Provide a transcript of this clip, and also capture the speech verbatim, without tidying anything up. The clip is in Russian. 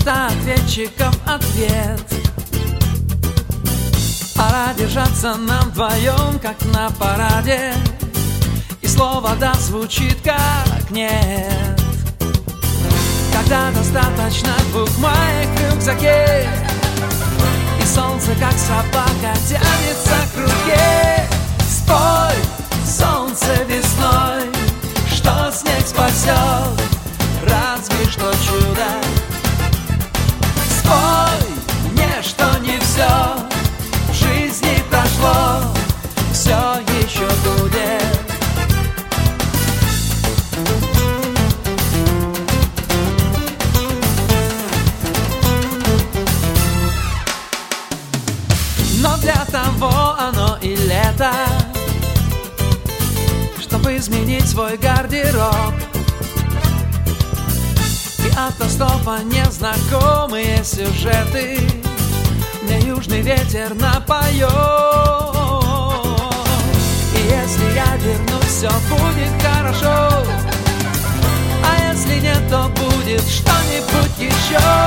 автоответчиков ответ. Пора держаться нам вдвоем, как на параде, и слово «да» звучит как «нет». Когда достаточно двух маек в рюкзаке, и солнце, как собака, тянется к руке. Спой, солнце весной, что снег спасет, разве что чудо. Спой мне, что не все в жизни прошло, все еще будет. Но для того оно и лето, чтобы изменить свой гардероб. И автостопа незнакомые сюжеты мне южный ветер напоет. И если я вернусь, все будет хорошо, а если нет, то будет что-нибудь еще.